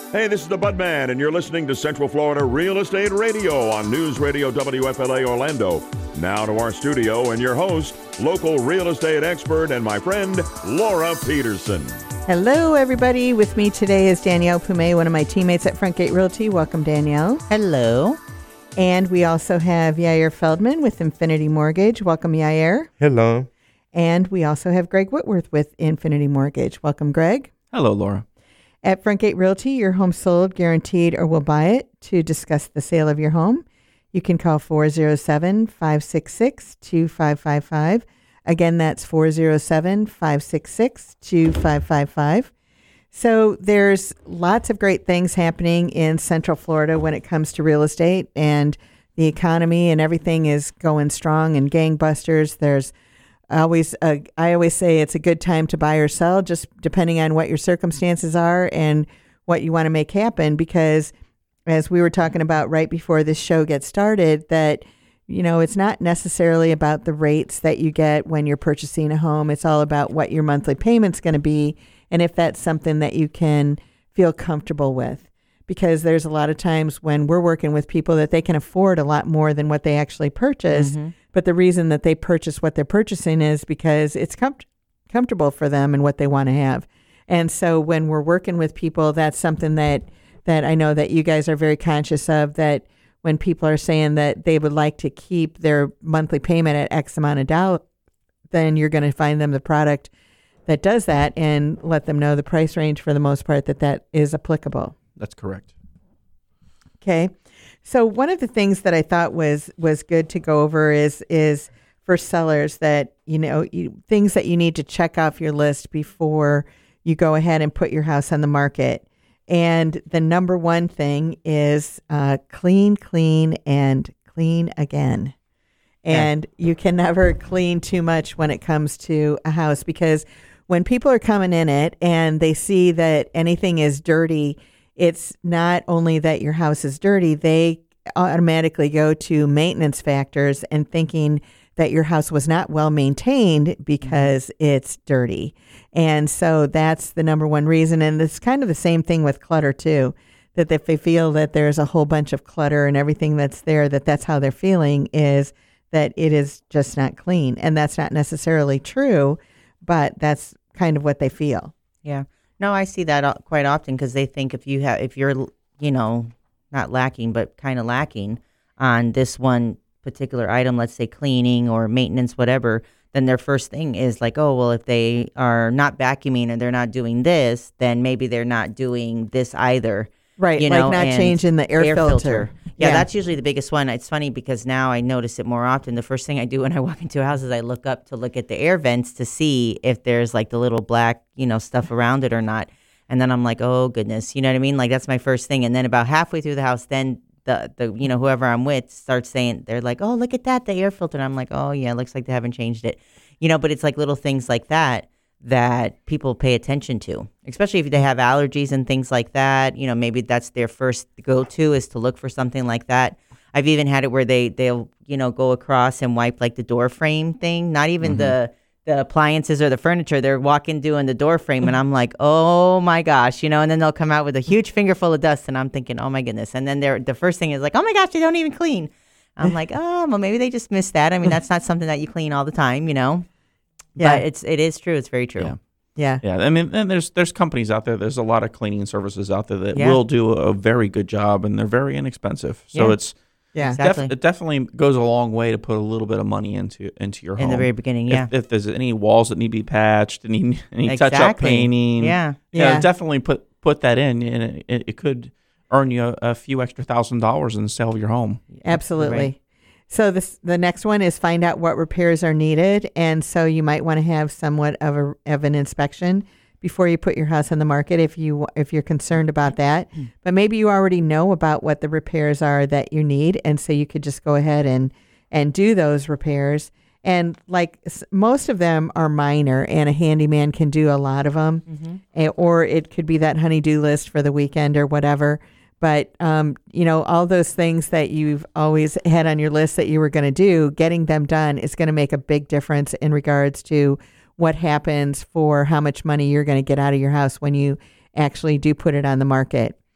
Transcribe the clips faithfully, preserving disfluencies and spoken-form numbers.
Hey, this is the Budman, and you're listening to Central Florida Real Estate Radio on News Radio W F L A Orlando. Now to our studio and your host, local real estate expert and my friend, Laura Peterson. Hello, everybody. With me today is Danielle Pume, one of my teammates at Frontgate Realty. Welcome, Danielle. Hello. And we also have Yair Feldman with Infinity Mortgage. Welcome, Yair. Hello. And we also have Greg Whitworth with Infinity Mortgage. Welcome, Greg. Hello, Laura. At Frontgate Realty, your home sold, guaranteed, or we'll buy it. To discuss the sale of your home, you can call four oh seven, five six six, two five five five. Again, that's four oh seven, five six six, two five five five. So there's lots of great things happening in Central Florida when it comes to real estate, and the economy and everything is going strong and gangbusters. There's always, a, I always say it's a good time to buy or sell, just depending on what your circumstances are and what you want to make happen. Because as we were talking about right before this show gets started, that, you know, it's not necessarily about the rates that you get when you're purchasing a home. It's all about what your monthly payment's going to be, and if that's something that you can feel comfortable with. Because there's a lot of times when we're working with people that they can afford a lot more than what they actually purchase. Mm-hmm. But the reason that they purchase what they're purchasing is because it's com- comfortable for them and what they want to have. And so when we're working with people, that's something that, that I know that you guys are very conscious of, that when people are saying that they would like to keep their monthly payment at X amount of dollars, then you're going to find them the product that does that and let them know the price range for the most part that that is applicable. That's correct. Okay. So one of the things that I thought was was good to go over is is for sellers that, you know, you, things that you need to check off your list before you go ahead and put your house on the market. And the number one thing is uh, clean, clean, and clean again. And yeah. You can never clean too much when it comes to a house, because when people are coming in it and they see that anything is dirty, it's not only that your house is dirty, they automatically go to maintenance factors and thinking that your house was not well maintained because it's dirty. And so that's the number one reason. And it's kind of the same thing with clutter too, that if they feel that there's a whole bunch of clutter and everything that's there, that that's how they're feeling, is that it is just not clean. And that's not necessarily true, but that's kind of what they feel. Yeah. No, I see that quite often, because they think if you have, if you're, you know, not lacking, but kind of lacking on this one particular item, let's say cleaning or maintenance, whatever, then their first thing is like, oh, well, if they are not vacuuming and they're not doing this, then maybe they're not doing this either. Right, you like know, not changing the air, air filter. filter. Yeah, yeah, that's usually the biggest one. It's funny because now I notice it more often. The first thing I do when I walk into a house is I look up to look at the air vents to see if there's like the little black, you know, stuff around it or not. And then I'm like, oh, goodness. You know what I mean? Like, that's my first thing. And then about halfway through the house, then the, the you know, whoever I'm with starts saying, they're like, oh, look at that, the air filter. And I'm like, oh, yeah, it looks like they haven't changed it. You know, but it's like little things like that that people pay attention to, especially if they have allergies and things like that. You know, maybe that's their first go-to is to look for something like that. I've even had it where they, they'll, you know, go across and wipe like the door frame thing, not even mm-hmm. the the appliances or the furniture. They're walking doing the door frame, and I'm like, oh my gosh, you know, and then they'll come out with a huge finger full of dust, and I'm thinking, oh my goodness. And then they're the first thing is like, oh my gosh, they don't even clean. I'm like, oh, well, maybe they just missed that. I mean, that's not something that you clean all the time, you know. Yeah, but it's it is true. It's very true. Yeah. Yeah. Yeah. I mean, and there's there's companies out there. There's a lot of cleaning services out there that yeah. will do a very good job, and they're very inexpensive. So yeah. it's yeah, exactly. def- it definitely goes a long way to put a little bit of money into into your home in the very beginning. Yeah. If, if there's any walls that need to be patched, any any exactly. touch up painting, yeah, yeah, yeah. definitely put put that in, and it, it could earn you a, a few extra thousand dollars in the sale of your home. Absolutely. Right. So this, the next one is find out what repairs are needed. And so you might want to have somewhat of a of an inspection before you put your house on the market if you if you're concerned about that. But maybe you already know about what the repairs are that you need, and so you could just go ahead and and do those repairs. And like most of them are minor, and a handyman can do a lot of them, mm-hmm. and, or it could be that honey-do list for the weekend or whatever. But, um, you know, all those things that you've always had on your list that you were going to do, getting them done is going to make a big difference in regards to what happens for how much money you're going to get out of your house when you actually do put it on the market.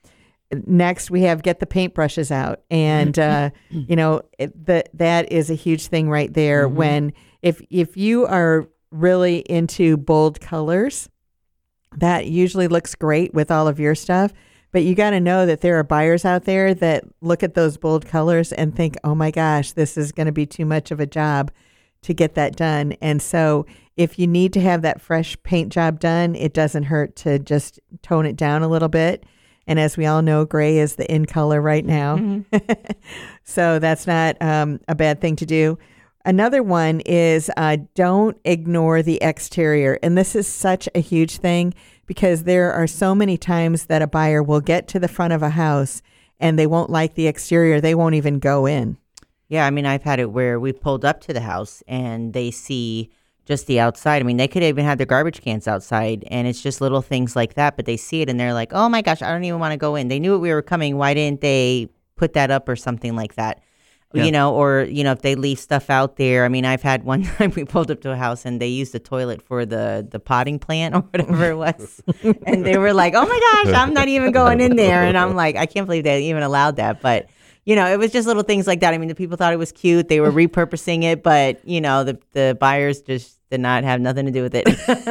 next we have get the paintbrushes out, and uh, you know it, the, that is a huge thing right there. Mm-hmm. When if if you are really into bold colors, that usually looks great with all of your stuff. But you got to know that there are buyers out there that look at those bold colors and think, oh my gosh, this is going to be too much of a job to get that done. And so if you need to have that fresh paint job done, it doesn't hurt to just tone it down a little bit. And as we all know, gray is the in color right now. Mm-hmm. So that's not um, a bad thing to do. Another one is uh, don't ignore the exterior. And this is such a huge thing because there are so many times that a buyer will get to the front of a house and they won't like the exterior. They won't even go in. Yeah, I mean, I've had it where we pulled up to the house and they see just the outside. I mean, they could even have their garbage cans outside, and it's just little things like that, but they see it and they're like, oh my gosh, I don't even want to go in. They knew we were coming. Why didn't they put that up or something like that? Yeah. You know, or, you know, if they leave stuff out there. I mean, I've had one time we pulled up to a house and they used the toilet for the, the potting plant or whatever it was. And they were like, oh my gosh, I'm not even going in there. And I'm like, I can't believe they even allowed that. But, you know, it was just little things like that. I mean, the people thought it was cute. They were repurposing it. But, you know, the, the buyers just did not have nothing to do with it.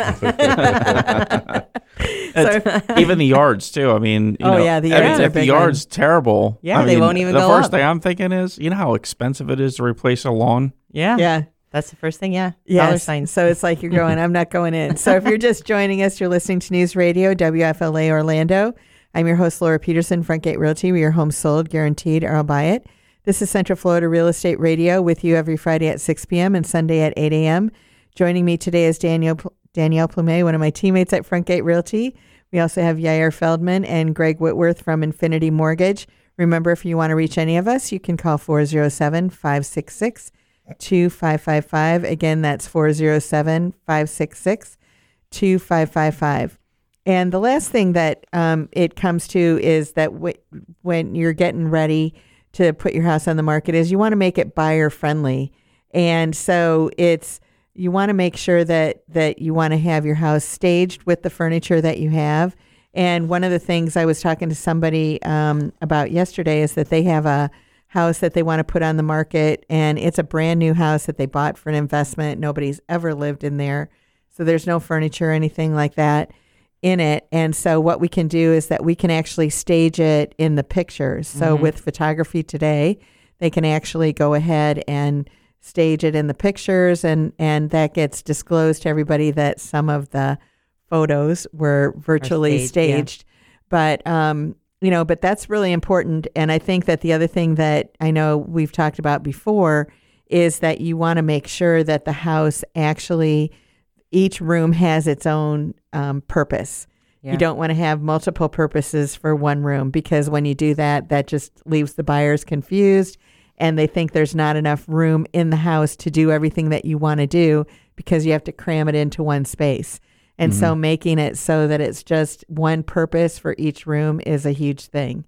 So, even the yards too. I mean, you oh know, yeah, the I yards mean, are if the big yard's one. terrible, yeah, I they mean, won't even the go first up. thing I'm thinking is, you know how expensive it is to replace a lawn. Yeah, Yeah. That's the first thing. Yeah, Yes. dollar signs. So it's like you're going, I'm not going in. So if you're just joining us, you're listening to News Radio W F L A Orlando. I'm your host, Laura Peterson, Frontgate Realty. We are home sold, guaranteed, or I'll buy it. This is Central Florida Real Estate Radio with you every Friday at six p.m. and Sunday at eight a.m. Joining me today is Danielle Danielle Plumet, one of my teammates at Frontgate Realty. We also have Yair Feldman and Greg Whitworth from Infinity Mortgage. Remember, if you want to reach any of us, you can call four oh seven, five six six, two five five five. Again, that's four oh seven, five six six, two five five five. And the last thing that um, it comes to is that w- when you're getting ready to put your house on the market is you want to make it buyer friendly. And so it's you want to make sure that that you want to have your house staged with the furniture that you have. And one of the things I was talking to somebody um, about yesterday is that they have a house that they want to put on the market, and it's a brand new house that they bought for an investment. Nobody's ever lived in there. So there's no furniture or anything like that in it. And so what we can do is that we can actually stage it in the pictures. So mm-hmm. with photography today, they can actually go ahead and stage it in the pictures, and, and that gets disclosed to everybody that some of the photos were virtually staged. staged. Yeah. But, um, you know, but that's really important. And I think that the other thing that I know we've talked about before is that you want to make sure that the house actually, each room has its own um, purpose. Yeah. You don't want to have multiple purposes for one room, because when you do that, that just leaves the buyers confused, and they think there's not enough room in the house to do everything that you want to do because you have to cram it into one space. And mm-hmm. so making it so that it's just one purpose for each room is a huge thing.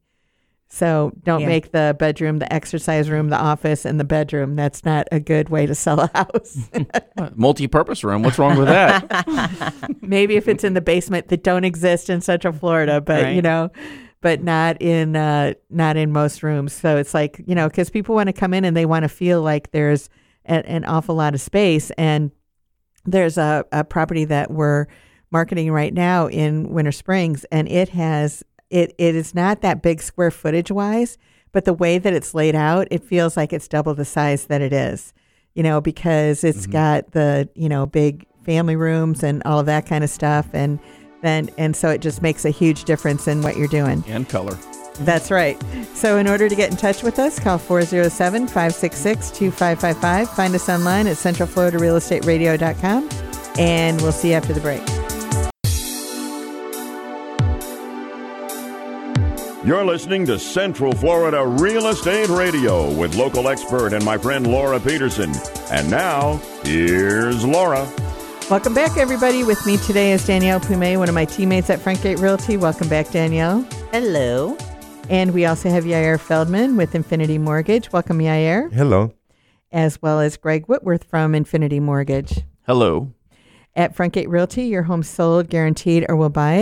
So don't yeah. make the bedroom, the exercise room, the office, and the bedroom. That's not a good way to sell a house. Multi-purpose room. What's wrong with that? Maybe if it's in the basement that don't exist in Central Florida, but right. you know, but not in uh, not in most rooms. So it's like, you know, because people want to come in and they want to feel like there's a, an awful lot of space. And there's a, a property that we're marketing right now in Winter Springs, and it has it it is not that big square footage wise, but the way that it's laid out, it feels like it's double the size that it is, you know, because it's mm-hmm. got the, you know, big family rooms and all of that kind of stuff. And then and so it just makes a huge difference in what you're doing. And color. That's right. So in order to get in touch with us, call four oh seven, five six six, two five five five. Find us online at central florida real estate radio dot com, and we'll see you after the break. You're listening to Central Florida Real Estate Radio with local expert and my friend Laura Peterson. And now, here's Laura. Welcome back, everybody. With me today is Danielle Plumet, one of my teammates at Frontgate Realty. Welcome back, Danielle. Hello. And we also have Yair Feldman with Infinity Mortgage. Welcome, Yair. Hello. As well as Greg Whitworth from Infinity Mortgage. Hello. At Frontgate Realty, your home sold, guaranteed, or we'll buy it.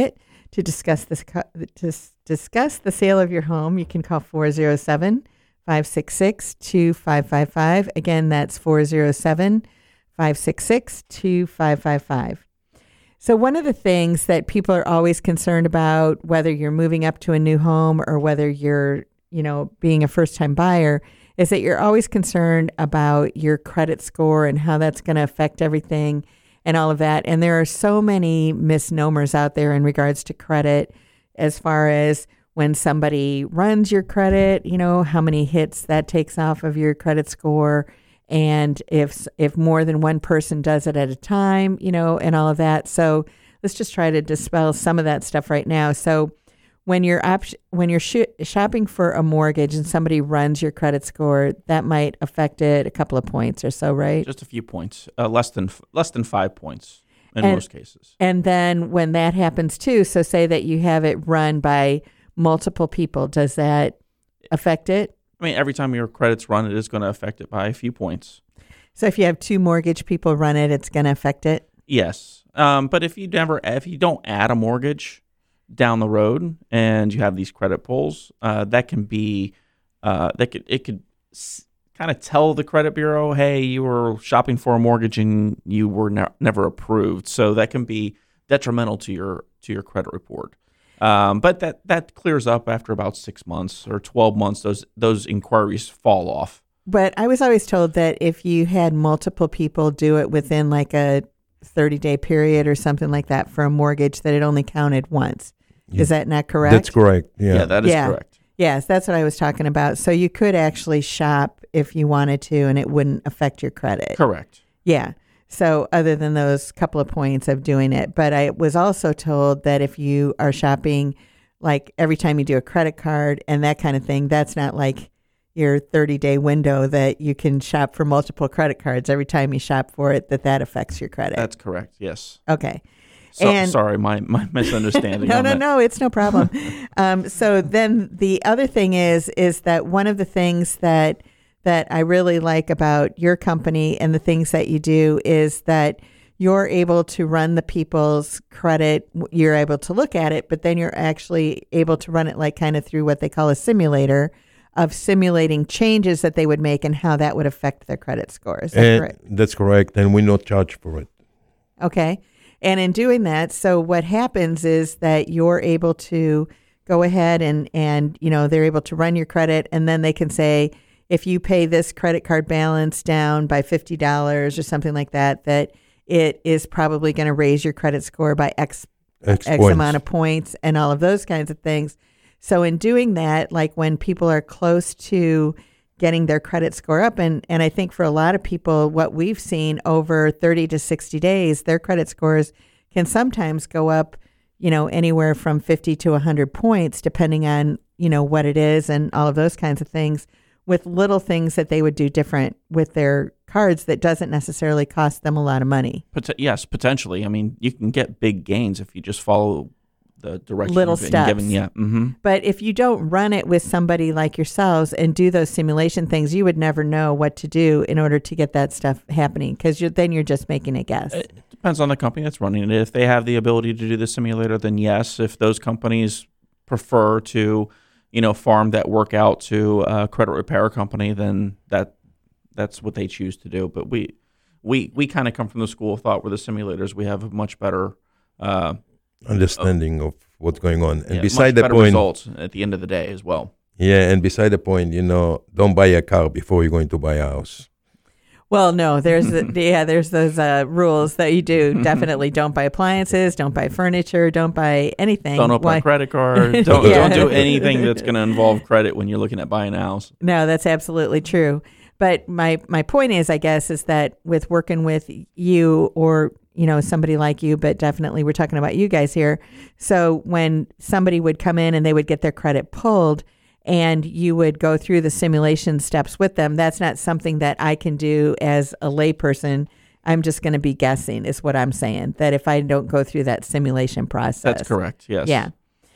To discuss this, to s- discuss the sale of your home, you can call four oh seven, five six six, two five five five. Again, that's four oh seven, five six six, two five five five. So one of the things that people are always concerned about, whether you're moving up to a new home or whether you're, you know, being a first-time buyer, is that you're always concerned about your credit score and how that's going to affect everything and all of that. And there are so many misnomers out there in regards to credit, as far as when somebody runs your credit, you know, how many hits that takes off of your credit score. And if if more than one person does it at a time, you know, and all of that. So let's just try to dispel some of that stuff right now. So when you're op- when you're sh- shopping for a mortgage and somebody runs your credit score, that might affect it a couple of points or so, right? Just a few points, uh, less than f- less than five points in and, most cases. And then when that happens too, so say that you have it run by multiple people, does that affect it? I mean, every time your credit's run, it is going to affect it by a few points. So if you have two mortgage people run it, it's going to affect it? Yes. Um, but if you never, if you don't add a mortgage down the road and you have these credit pulls, uh, that can be, uh, that could, it could s- kind of tell the credit bureau, hey, you were shopping for a mortgage and you were ne- never approved. So that can be detrimental to your, to your credit report. Um, but that, that clears up after about six months or twelve months. Those those inquiries fall off. But I was always told that if you had multiple people do it within like a thirty-day period or something like that for a mortgage, that it only counted once. Yeah. Is that not correct? That's correct. Yeah, Yeah, that is Yeah. correct. Yes, that's what I was talking about. So you could actually shop if you wanted to, and it wouldn't affect your credit. Correct. Yeah. So other than those couple of points of doing it, but I was also told that if you are shopping, like every time you do a credit card and that kind of thing, that's not like your thirty-day window that you can shop for multiple credit cards. Every time you shop for it, that that affects your credit. That's correct. Yes. Okay. So, And- sorry, my, my misunderstanding. No, on no, that. no, it's no problem. um, so then the other thing is, is that one of the things that that I really like about your company and the things that you do is that you're able to run the people's credit. You're able to look at it, but then you're actually able to run it like kind of through what they call a simulator of simulating changes that they would make and how that would affect their credit score. Is that and correct? that's correct. And we not charge for it. Okay. And in doing that, so what happens is that you're able to go ahead and, and, you know, they're able to run your credit, and then they can say, if you pay this credit card balance down by fifty dollars or something like that, that it is probably going to raise your credit score by X, X, X points. amount of points and all of those kinds of things. So in doing that, like when people are close to getting their credit score up, and, and I think for a lot of people, what we've seen over thirty to sixty days, their credit scores can sometimes go up, you know, anywhere from fifty to one hundred points, depending on, you know, what it is and all of those kinds of things, with little things that they would do different with their cards that doesn't necessarily cost them a lot of money. Pot- yes, potentially. I mean, you can get big gains if you just follow the direction Little you've been steps. given. Yeah. Mm-hmm. But if you don't run it with somebody like yourselves and do those simulation things, you would never know what to do in order to get that stuff happening, because you're, then you're just making a guess. It depends on the company that's running it. If they have the ability to do the simulator, then yes. If those companies prefer to, you know, farm that work out to a credit repair company, then that that's what they choose to do. But we we we kind of come from the school of thought where the simulators, we have a much better uh, Understanding of what's going on. And yeah, beside much the better point, results at the end of the day as well. yeah, and beside the point, you know, don't buy a car before you're going to buy a house. Well, no, there's the, yeah, there's those uh, rules that you do. Definitely don't buy appliances, don't buy furniture, don't buy anything. Don't open Why- a credit card. Don't Yeah. don't do anything that's going to involve credit when you're looking at buying a house. No, that's absolutely true. But my my point is, I guess, is that with working with you or, you know, somebody like you, but definitely we're talking about you guys here. So when somebody would come in and they would get their credit pulled and you would go through the simulation steps with them, that's not something that I can do as a layperson. I'm just going to be guessing is what I'm saying, that if I don't go through that simulation process. That's correct. Yes. Yeah.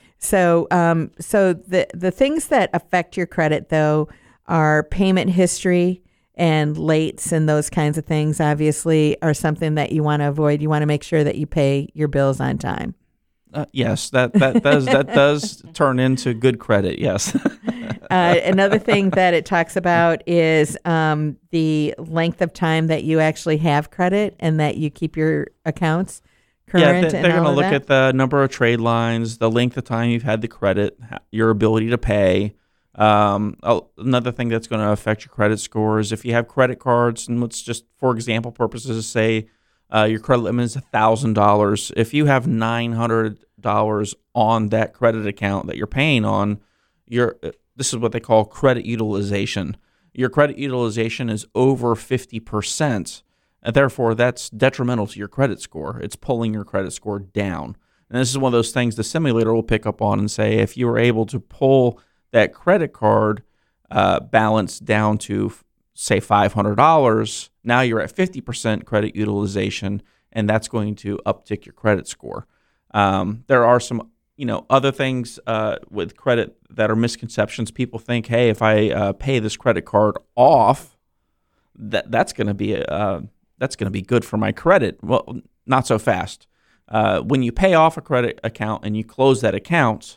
So, um, so the the things that affect your credit though are payment history and lates and those kinds of things. Obviously, are something that you want to avoid. You want to make sure that you pay your bills on time. Uh, yes, that that does that does turn into good credit. Yes. uh, another thing that it talks about is um, the length of time that you actually have credit and that you keep your accounts current. Yeah, they, and they're all going to of look that. at the number of trade lines, the length of time you've had the credit, ha- your ability to pay. Um, oh, another thing that's going to affect your credit score is if you have credit cards, and let's just, for example purposes, say uh, your credit limit is one thousand dollars. If you have nine hundred dollars on that credit account that you're paying on, your this is what they call credit utilization. Your credit utilization is over fifty percent. And therefore, that's detrimental to your credit score. It's pulling your credit score down. And this is one of those things the simulator will pick up on and say, if you were able to pull that credit card uh, balance down to, say, five hundred dollars, now you're at fifty percent credit utilization, and that's going to uptick your credit score. Um, there are some, you know, other things uh, with credit that are misconceptions. People think, hey, if I uh, pay this credit card off, that that's going to be a uh, that's going to be good for my credit. Well, not so fast. Uh, when you pay off a credit account and you close that account,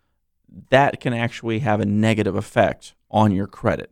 that can actually have a negative effect on your credit.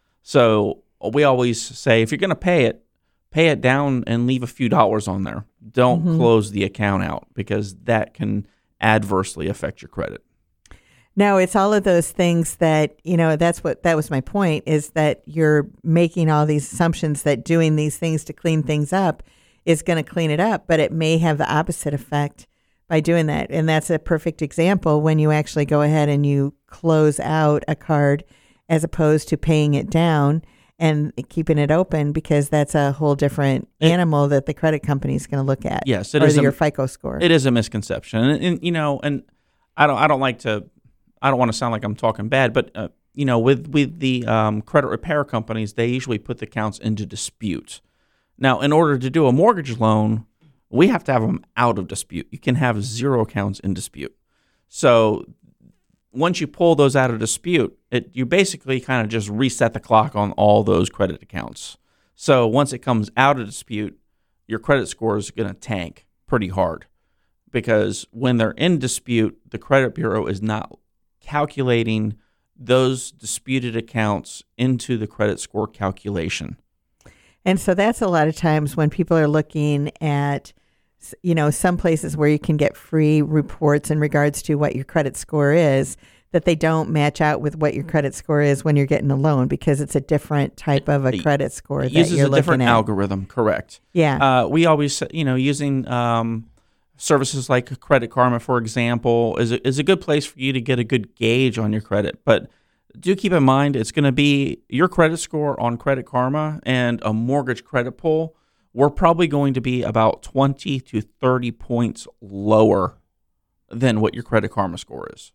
So we always say, if you're going to pay it, pay it down and leave a few dollars on there. Don't Mm-hmm. close the account out, because that can adversely affect your credit. No, it's all of those things that, you know, that's what, that was my point, is that you're making all these assumptions that doing these things to clean things up is going to clean it up, but it may have the opposite effect by doing that. And that's a perfect example when you actually go ahead and you close out a card as opposed to paying it down and keeping it open, because that's a whole different It- animal that the credit company is going to look at. Yes, it or is a- your FICO score. It is a misconception, and, and you know, and I don't, I don't like to, I don't want to sound like I'm talking bad, but uh, you know, with with the um, credit repair companies, they usually put the accounts into dispute. Now, in order to do a mortgage loan, we have to have them out of dispute. You can have zero accounts in dispute. So once you pull those out of dispute, it you basically kind of just reset the clock on all those credit accounts. So once it comes out of dispute, your credit score is going to tank pretty hard, because when they're in dispute, the credit bureau is not calculating those disputed accounts into the credit score calculation. And so that's a lot of times when people are looking at, you know, some places where you can get free reports in regards to what your credit score is, that they don't match out with what your credit score is when you're getting a loan, because it's a different type of a It- credit score It that uses you're a different looking at. algorithm, correct. Yeah. Uh, we always, you know, using um, services like Credit Karma, for example, is a, is a good place for you to get a good gauge on your credit. But do keep in mind, it's going to be your credit score on Credit Karma and a mortgage credit pull. We're probably going to be about twenty to thirty points lower than what your Credit Karma score is.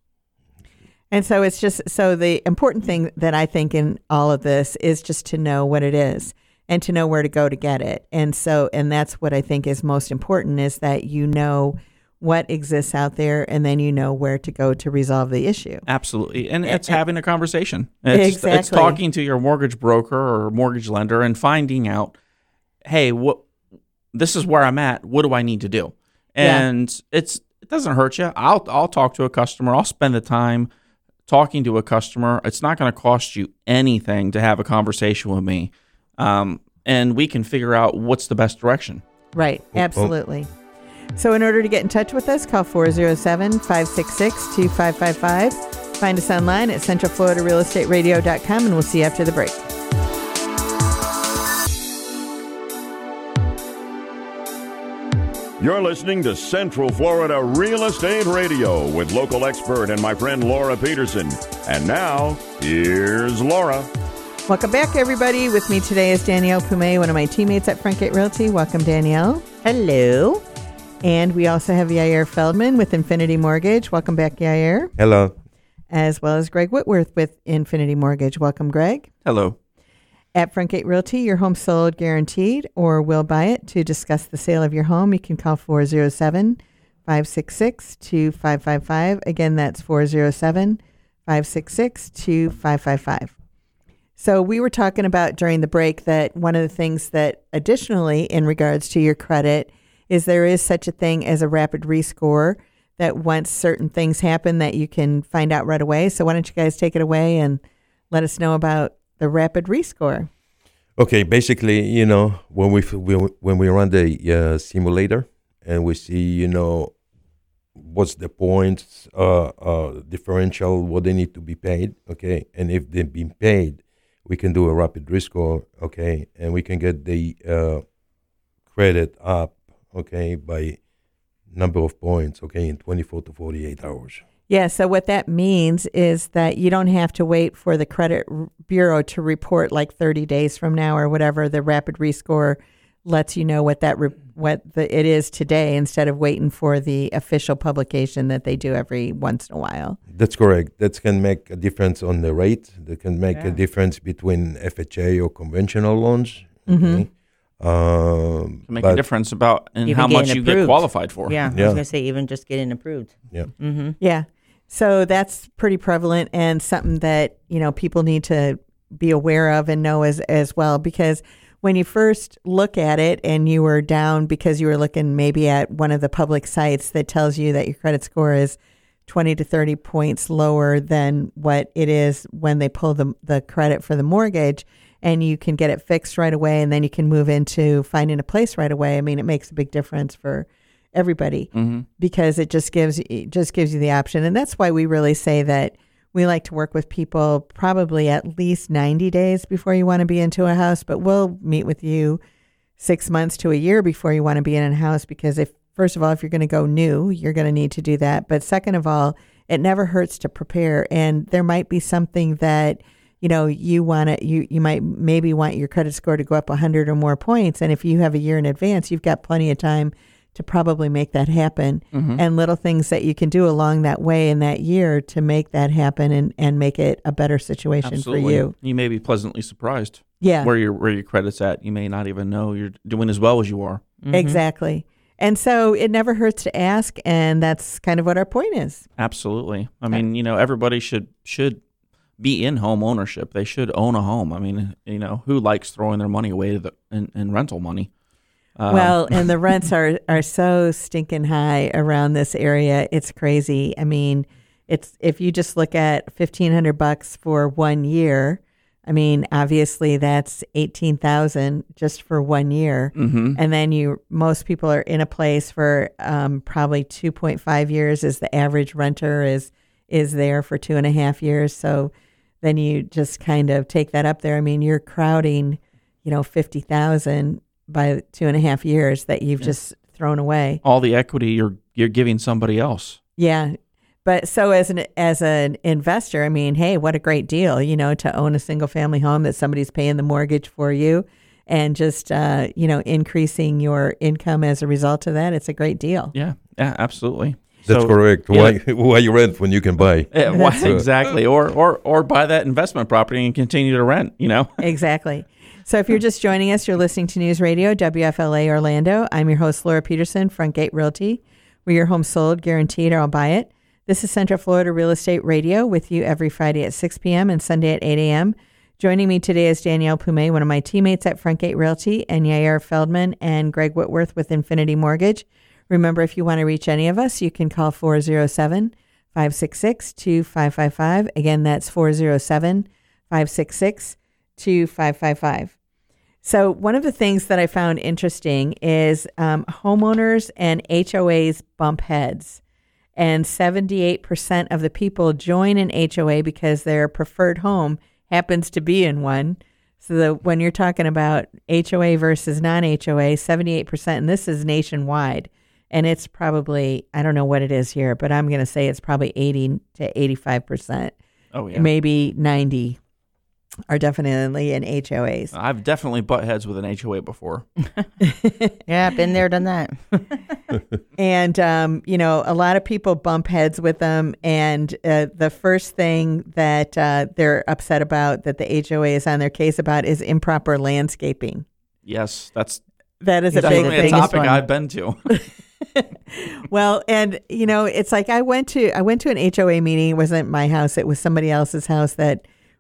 And so it's just, so the important thing that I think in all of this is just to know what it is and to know where to go to get it. And so, and that's what I think is most important, is that you know what exists out there, and then you know where to go to resolve the issue. Absolutely. And A- it's a- having a conversation. It's, it's Exactly. talking to your mortgage broker or mortgage lender and finding out, hey, what this is where I'm at. What do I need to do? Yeah. And it's it doesn't hurt you. I'll I'll talk to a customer. I'll spend the time talking to a customer. It's not going to cost you anything to have a conversation with me. Um, and we can figure out what's the best direction. Right. Absolutely. So in order to get in touch with us, call four oh seven, five six six, two five five five. Find us online at central florida real estate radio dot com, and we'll see you after the break. You're listening to Central Florida Real Estate Radio with local expert and my friend Laura Peterson. And now, here's Laura. Welcome back, everybody. With me today is Danielle Pume, one of my teammates at Frontgate Realty. Welcome, Danielle. Hello. And we also have Yair Feldman with Infinity Mortgage. Welcome back, Yair. Hello. As well as Greg Whitworth with Infinity Mortgage. Welcome, Greg. Hello. At Frontgate Realty, your home sold guaranteed, or we'll buy it. To discuss the sale of your home, you can call four oh seven, five six six, two five five five. Again, that's four oh seven, five six six, two five five five. So we were talking about during the break that one of the things that additionally in regards to your credit is there is such a thing as a rapid rescore that once certain things happen that you can find out right away. So why don't you guys take it away and let us know about the Rapid Rescore? Okay, basically, you know, when we f- we- when we run the uh, simulator and we see, you know, what's the points uh, uh, differential, what they need to be paid, okay, and if they've been paid, we can do a rapid rescore, okay, and we can get the uh, credit up, okay, by number of points, okay, in twenty-four to forty-eight hours. Yeah, so what that means is that you don't have to wait for the credit r- bureau to report like thirty days from now or whatever. The Rapid Rescore lets you know what that re- what the, it is today instead of waiting for the official publication that they do every once in a while. That's correct. That can make a difference on the rate. That can make Yeah. a difference between F H A or conventional loans. Mm-hmm. Okay? Um, To make but a difference about in Even how much getting you get approved. qualified for. Yeah, I Yeah. was gonna say even just getting approved. Yeah. Mm-hmm. Yeah. So that's pretty prevalent and something that, you know, people need to be aware of and know as as well, because when you first look at it and you were down because you were looking maybe at one of the public sites that tells you that your credit score is twenty to thirty points lower than what it is when they pull the the credit for the mortgage, and you can get it fixed right away and then you can move into finding a place right away. I mean, it makes a big difference for everybody Mm-hmm. because it just gives it just gives you the option. And that's why we really say that we like to work with people probably at least ninety days before you want to be into a house, but we'll meet with you six months to a year before you want to be in a house, because if first of all, if you're going to go new, you're going to need to do that. But second of all, it never hurts to prepare, and there might be something that you know you want to you you might maybe want your credit score to go up one hundred or more points, and if you have a year in advance, you've got plenty of time to probably make that happen. Mm-hmm. And little things that you can do along that way in that year to make that happen and, and make it a better situation Absolutely. for you. You may be pleasantly surprised Yeah, where your where your credit's at. You may not even know you're doing as well as you are. Mm-hmm. exactly. And so it never hurts to ask, and that's kind of what our point is. Absolutely. I mean, you know, everybody should should be in home ownership. They should own a home. I mean, you know, who likes throwing their money away to the, in, in rental money? Um, Well, and the rents are, are so stinking high around this area. It's crazy. I mean, it's if you just look at fifteen hundred bucks for one year, I mean, obviously that's eighteen thousand just for one year. mhm. And then you, most people are in a place for um, probably two point five years is the average renter is, is there for two and a half years. So then you just kind of take that up there. I mean, you're crowding, you know, fifty thousand by two and a half years that you've Yeah. just thrown away. all the equity you're you're giving somebody else. Yeah. But so as an as an investor, I mean, hey, what a great deal, you know, to own a single family home that somebody's paying the mortgage for you and just, uh, you know, increasing your income as a result of that. It's a great deal. Yeah, yeah, absolutely. That's So- correct. yeah. Why why you rent when you can buy? Yeah, why- That's it. exactly. Or or or buy that investment property and continue to rent. You know. Exactly. So if you're just joining us, you're listening to News Radio, W F L A Orlando. I'm your host, Laura Peterson, Front Gate Realty. Where your home sold, guaranteed, or I'll buy it. This is Central Florida Real Estate Radio with you every Friday at six p.m. and Sunday at eight a.m. Joining me today is Danielle Pume, one of my teammates at Front Gate Realty, and Yair Feldman and Greg Whitworth with Infinity Mortgage. Remember, if you want to reach any of us, you can call four oh seven, five six six, two five five five. Again, that's four oh seven, five six six, two five five five. So one of the things that I found interesting is um, homeowners and H O As bump heads. And seventy-eight percent of the people join an H O A because their preferred home happens to be in one. So the, when you're talking about H O A versus non-H O A, seventy-eight percent, and this is nationwide. And it's probably, I don't know what it is here, but I'm going to say it's probably eighty to eighty-five percent, Oh yeah. maybe ninety are definitely in H O As. I've definitely butt heads with an H O A before. Yeah, been there, done that. And, um, you know, a lot of people bump heads with them. And uh, the first thing that uh, they're upset about, that the H O A is on their case about, is improper landscaping. Yes, that's That is a big definitely a thing. biggest topic one. I've been to. Well, and, you know, it's like I went to I went to an H O A meeting. It wasn't my house. It was somebody else's house that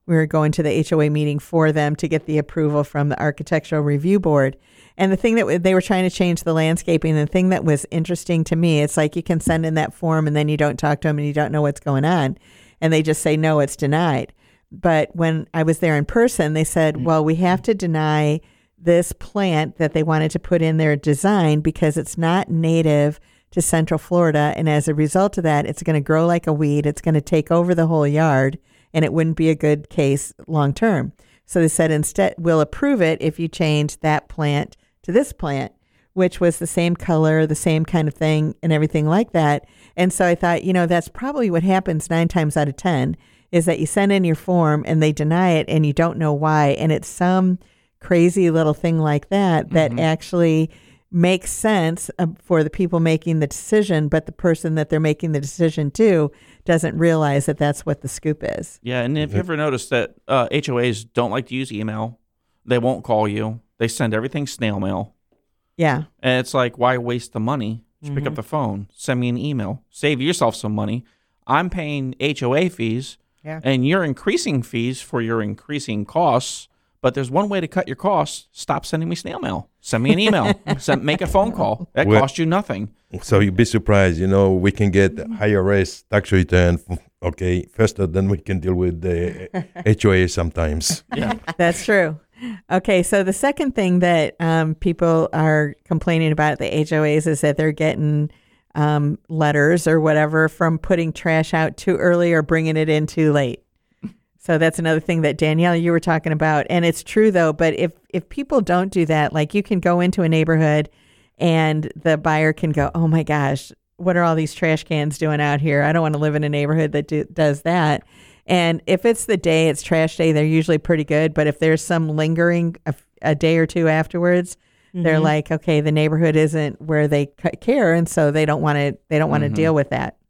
we were going to the H O A meeting for them to get the approval from the Architectural Review Board. And the thing that w- they were trying to change the landscaping, the thing that was interesting to me, it's like you can send in that form and then you don't talk to them and you don't know what's going on. And they just say, no, it's denied. But when I was there in person, they said, well, we have to deny this plant that they wanted to put in their design because it's not native to Central Florida. And as a result of that, it's going to grow like a weed. It's going to take over the whole yard, and it wouldn't be a good case long term. So they said, instead, we'll approve it if you change that plant to this plant, which was the same color, the same kind of thing, and everything like that. And so I thought, you know, that's probably what happens nine times out of ten, is that you send in your form and they deny it and you don't know why. And it's some crazy little thing like that that Mm-hmm. actually makes sense uh, for the people making the decision, but the person that they're making the decision to doesn't realize that that's what the scoop is. Yeah, and if you ever noticed that uh, H O As don't like to use email, they won't call you. They send everything snail mail. Yeah. And it's like, why waste the money? Just pick up the phone, send me an email, save yourself some money. I'm paying H O A fees, Yeah. and you're increasing fees for your increasing costs. But there's one way to cut your costs. Stop sending me snail mail. Send me an email. Send, make a phone call. That Well- costs you nothing. So you'd be surprised, you know, we can get I R S tax return, f- okay, faster than we can deal with the H O A sometimes. Yeah. That's true. Okay, so the second thing that um, people are complaining about at the H O As is that they're getting um, letters or whatever from putting trash out too early or bringing it in too late. So that's another thing that Danielle, you were talking about. And it's true, though. But if, if people don't do that, like you can go into a neighborhood and the buyer can go, oh, my gosh, what are all these trash cans doing out here? I don't want to live in a neighborhood that do, does that. And if it's the day, it's trash day, they're usually pretty good. But if there's some lingering a, a day or two afterwards, Mm-hmm. they're like, okay, the neighborhood isn't where they c- care. And so they don't want to, they don't want to Mhm. deal with that.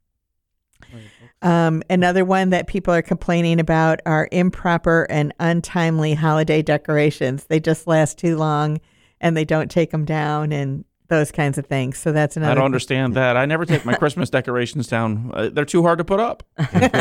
Um, another one that people are complaining about are improper and untimely holiday decorations. They just last too long and they don't take them down and those kinds of things. So that's another I don't thing. understand that. I never take my Christmas decorations down. Uh, they're too hard to put up.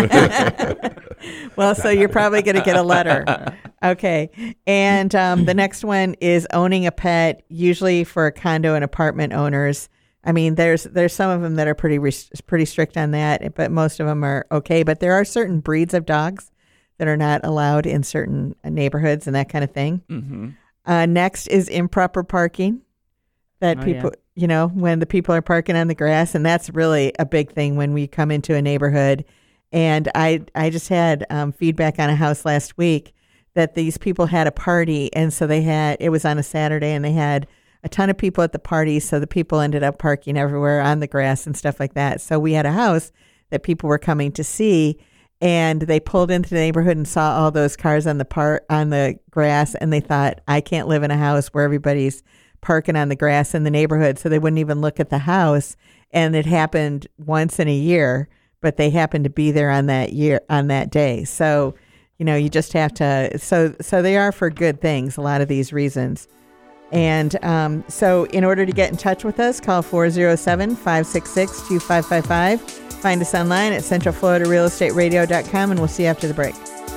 Well, so you're probably going to get a letter. Okay. And um, the next one is owning a pet, usually for condo and apartment owners. I mean, there's there's some of them that are pretty res- pretty strict on that, but most of them are okay. But there are certain breeds of dogs that are not allowed in certain neighborhoods and that kind of thing. Mm-hmm. Uh, next is improper parking. That Oh, people, you know, when the people are parking on the grass, and that's really a big thing when we come into a neighborhood. And I, I just had um, feedback on a house last week that these people had a party, and so they had, it was on a Saturday, and they had a ton of people at the party, so the people ended up parking everywhere on the grass and stuff like that. So we had a house that people were coming to see, and they pulled into the neighborhood and saw all those cars on the par- on the grass, and they thought, I can't live in a house where everybody's parking on the grass in the neighborhood, so they wouldn't even look at the house. And it happened once in a year, but they happened to be there on that year on that day. So, you know, you just have to. So, so they are for good things. A lot of these reasons. And um, so, in order to get in touch with us, call four oh seven, five six six, two five five five. Find us online at central florida real estate radio dot com, and we'll see you after the break.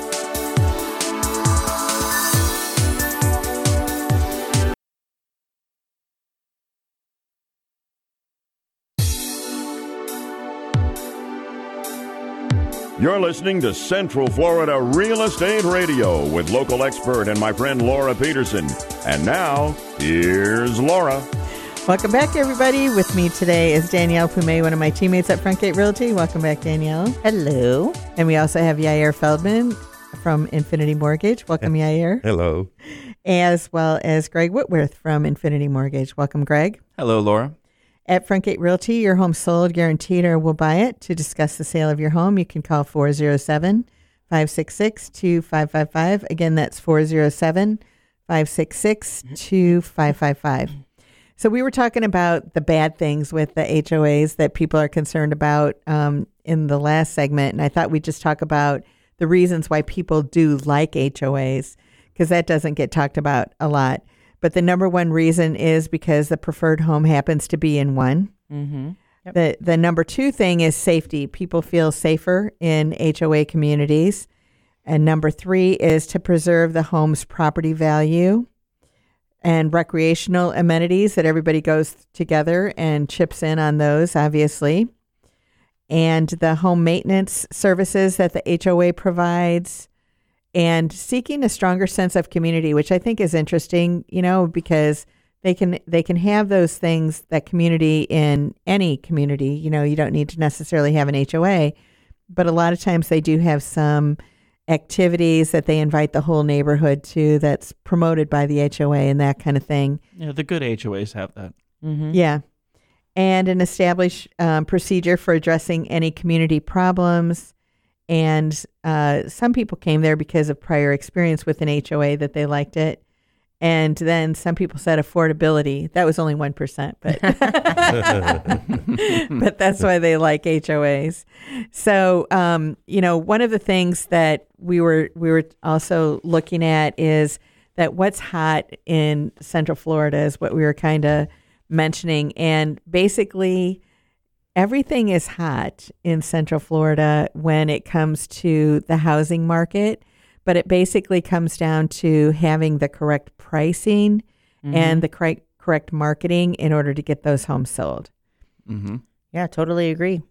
You're listening to Central Florida Real Estate Radio with local expert and my friend Laura Peterson. And now, here's Laura. Welcome back, everybody. With me today is Danielle Pume, one of my teammates at Frontgate Realty. Welcome back, Danielle. Hello. And we also have Yair Feldman from Infinity Mortgage. Welcome, Yair. Hello. As well as Greg Whitworth from Infinity Mortgage. Welcome, Greg. Hello, Laura. At Frontgate Realty, your home sold, guaranteed, or we'll buy it. To discuss the sale of your home, you can call four oh seven, five six six, two five five five. Again, that's four oh seven, five six six, two five five five. So we were talking about the bad things with the H O As that people are concerned about um, in the last segment. And I thought we'd just talk about the reasons why people do like H O As, because that doesn't get talked about a lot. But the number one reason is because the preferred home happens to be in one. Mm-hmm. Yep. The the number two thing is safety. People feel safer in H O A communities. And number three is to preserve the home's property value and recreational amenities that everybody goes together and chips in on those, obviously. And the home maintenance services that the H O A provides, and seeking a stronger sense of community, which I think is interesting, you know, because they can they can have those things, that community in any community. You know, you don't need to necessarily have an H O A, but a lot of times they do have some activities that they invite the whole neighborhood to that's promoted by the H O A and that kind of thing. Yeah, the good H O As have that. Mm-hmm. Yeah. And an established um, procedure for addressing any community problems. And uh, some people came there because of prior experience with an H O A that they liked it. And then some people said affordability. That was only one percent, but but that's why they like H O As. So, um, you know, one of the things that we were we were also looking at is that what's hot in Central Florida is what we were kind of mentioning. And basically, everything is hot in Central Florida when it comes to the housing market. But it basically comes down to having the correct pricing mm-hmm. and the correct correct marketing in order to get those homes sold. Mm-hmm. Yeah, totally agree.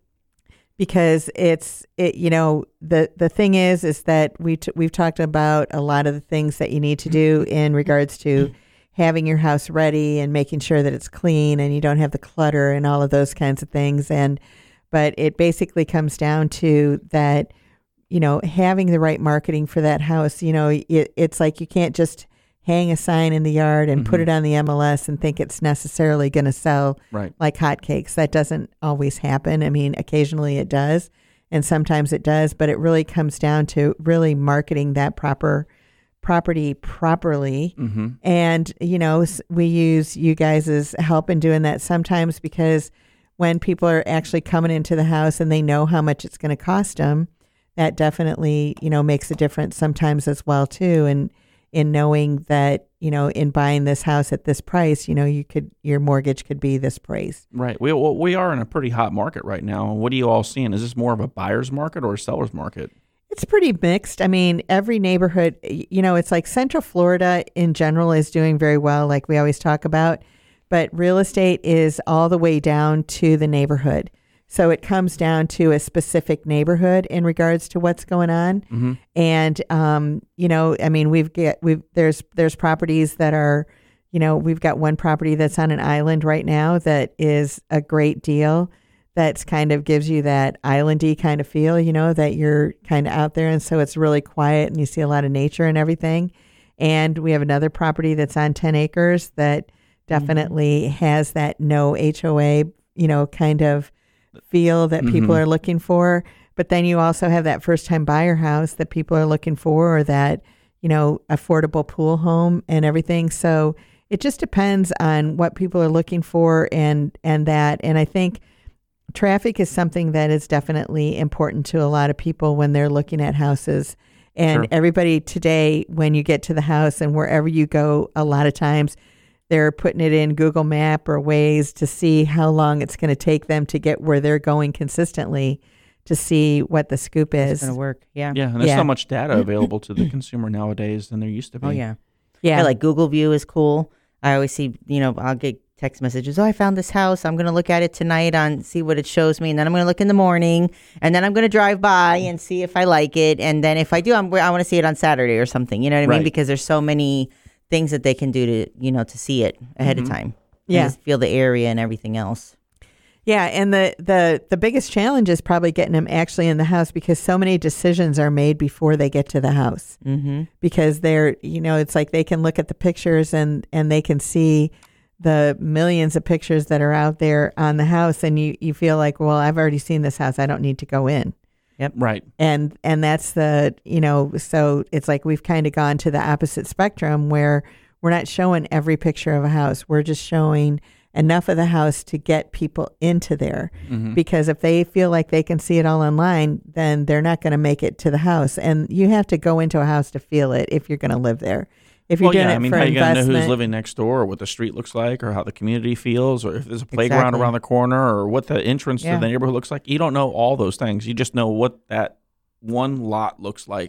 Because it's it, you know, the the thing is, is that we t- we've talked about a lot of the things that you need to do in regards to having your house ready and making sure that it's clean and you don't have the clutter and all of those kinds of things. And but it basically comes down to that. You know, having the right marketing for that house. You know, it, it's like you can't just hang a sign in the yard and mm-hmm. put it on the M L S and think it's necessarily going to sell right. like hotcakes. That doesn't always happen. I mean, occasionally it does, and sometimes it does, but it really comes down to really marketing that proper property properly. Mm-hmm. And, you know, we use you guys' help in doing that sometimes, because when people are actually coming into the house and they know how much it's going to cost them, that definitely, you know, makes a difference sometimes as well, too. And in knowing that, you know, in buying this house at this price, you know, you could, your mortgage could be this price. Right. We well, we are in a pretty hot market right now. What are you all seeing? Is this more of a buyer's market or a seller's market? It's pretty mixed. I mean, every neighborhood, you know, it's like Central Florida in general is doing very well, like we always talk about. But real estate is all the way down to the neighborhood. So it comes down to a specific neighborhood in regards to what's going on. Mm-hmm. And, um, you know, I mean, we've get, we've, there's, there's properties that are, you know, we've got one property that's on an island right now that is a great deal. That's kind of gives you that islandy kind of feel, you know, that you're kind of out there. And so it's really quiet and you see a lot of nature and everything. And we have another property that's on ten acres that definitely mm-hmm. has that no H O A, you know, kind of feel that people mm-hmm. are looking for. But then you also have that first time buyer house that people are looking for, or that, you know, affordable pool home and everything. So it just depends on what people are looking for and, and that. And I think traffic is something that is definitely important to a lot of people when they're looking at houses. And sure. everybody today, when you get to the house and wherever you go, a lot of times they're putting it in Google Map or Waze to see how long it's going to take them to get where they're going consistently, to see what the scoop is. It's going to work. Yeah. Yeah. And there's Yeah. so much data available to the consumer nowadays than there used to be. Oh, yeah. Yeah. Yeah, like Google View is cool. I always see, you know, I'll get text messages. Oh, I found this house. I'm going to look at it tonight on, see what it shows me. And then I'm going to look in the morning, and then I'm going to drive by and see if I like it. And then if I do, I'm, I want to see it on Saturday or something. You know what I Right. mean? Because there's so many things that they can do to, you know, to see it ahead Mhm. of time. Yeah. And just feel the area and everything else. Yeah, and the, the, the biggest challenge is probably getting them actually in the house, because so many decisions are made before they get to the house. Mm-hmm. Because they're, you know, it's like they can look at the pictures and, and they can see the millions of pictures that are out there on the house, and you, you feel like, well, I've already seen this house. I don't need to go in. Right. And and that's the, you know, so it's like we've kind of gone to the opposite spectrum, where we're not showing every picture of a house. We're just showing enough of the house to get people into there. Mm-hmm. Because if they feel like they can see it all online, then they're not going to make it to the house. And you have to go into a house to feel it if you're going to live there. If you're Well, doing yeah, it I mean, for how you going to know investment, who's living next door, or what the street looks like, or how the community feels, or if there's a playground Exactly. around the corner, or what the entrance Yeah. to the neighborhood looks like? You don't know all those things. You just know what that one lot looks like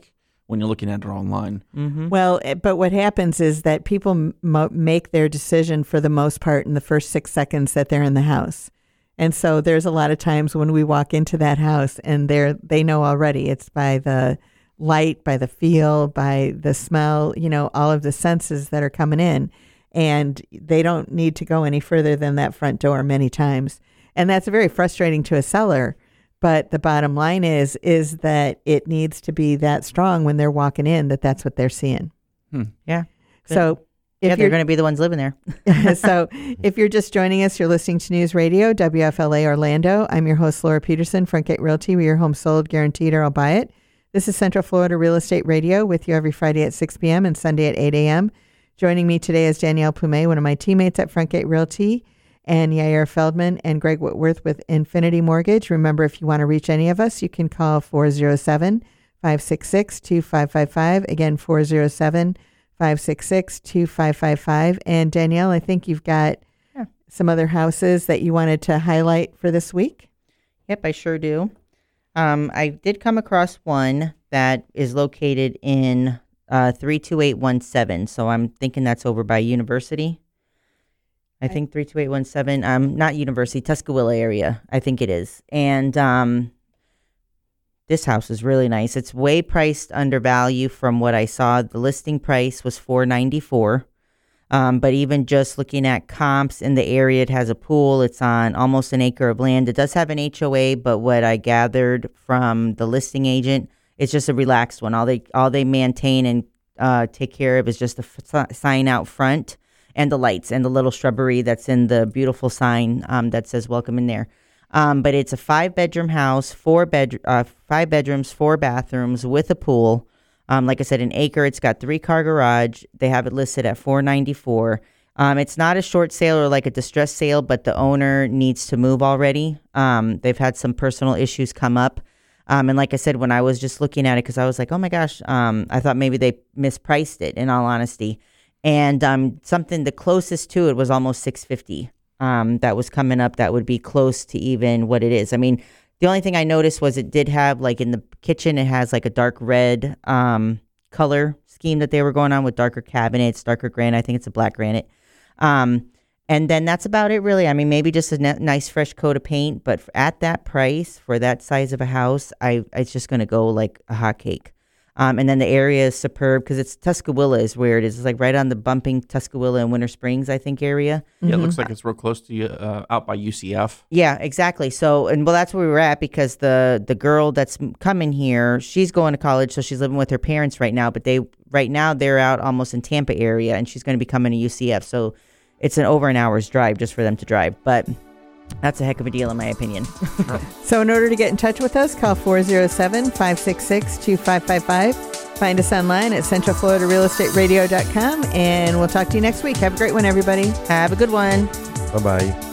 when you're looking at it online. Mm-hmm. Well, eh, but what happens is that people m- mo- make their decision for the most part in the first six seconds that they're in the house. And so there's a lot of times when we walk into that house and they're, they know already it's by the light, by the feel, by the smell, you know, all of the senses that are coming in. And they don't need to go any further than that front door many times. And that's very frustrating to a seller. But the bottom line is, is that it needs to be that strong when they're walking in that that's what they're seeing. Hmm. Yeah. So if yeah, they're you're going to be the ones living there. so if you're just joining us, you're listening to News Radio, W F L A Orlando. I'm your host, Laura Peterson, Front Gate Realty. We are home sold, guaranteed, or I'll buy it. This is Central Florida Real Estate Radio with you every Friday at six p.m. and Sunday at eight a.m. Joining me today is Danielle Plumet, one of my teammates at Front Gate Realty, and Yair Feldman and Greg Whitworth with Infinity Mortgage. Remember, if you want to reach any of us, you can call four oh seven, five six six, two five five five. Again, four oh seven, five six six, two five five five. And Danielle, I think you've got Yeah. some other houses that you wanted to highlight for this week. Yep, I sure do. Um, I did come across one that is located in uh, three two eight one seven. So I'm thinking that's over by University. I think three two eight one seven, um, not University, Tuscaloosa area, I think it is. And um, this house is really nice. It's way priced under value from what I saw. The listing price was four ninety-four. Um, but even just looking at comps in the area, it has a pool. It's on almost an acre of land. It does have an H O A, but what I gathered from the listing agent, it's just a relaxed one. All they all they maintain and uh, take care of is just the f- sign out front and the lights and the little shrubbery that's in the beautiful sign um, that says welcome in there. Um, but it's a five bedroom house, four bed, uh, five bedrooms, four bathrooms with a pool. Um, like I said, an acre. It's got three car garage. They have it listed at four ninety-four. Um, it's not a short sale or like a distressed sale, but the owner needs to move already. Um, they've had some personal issues come up. Um, and like I said, when I was just looking at it, because I was like, oh my gosh, um, I thought maybe they mispriced it, in all honesty. And um, something, the closest to it was almost six fifty. Um, that was coming up that would be close to even what it is. I mean, the only thing I noticed was it did have, like in the kitchen, it has like a dark red um, color scheme that they were going on with darker cabinets, darker granite. I think it's a black granite. Um, and then that's about it, really. I mean, maybe just a n- nice fresh coat of paint. But at that price, for that size of a house, I it's just going to go like a hot cake. Um, and then the area is superb because it's Tuscaloosa is where it is. It's like right on the bumping Tuscaloosa and Winter Springs, I think, area. Yeah, it looks like it's real close to you, uh, out by U C F. Yeah, exactly. So, and well, that's where we were at because the the girl that's coming here, she's going to college, so she's living with her parents right now. But they right now they're out almost in Tampa area, and she's going to be coming to U C F. So, it's an over an hour's drive just for them to drive. But that's a heck of a deal, in my opinion. So in order to get in touch with us, call four oh seven, five six six, two five five five. Find us online at central florida real estate radio dot com, and we'll talk to you next week. Have a great one, everybody. Have a good one. Bye-bye.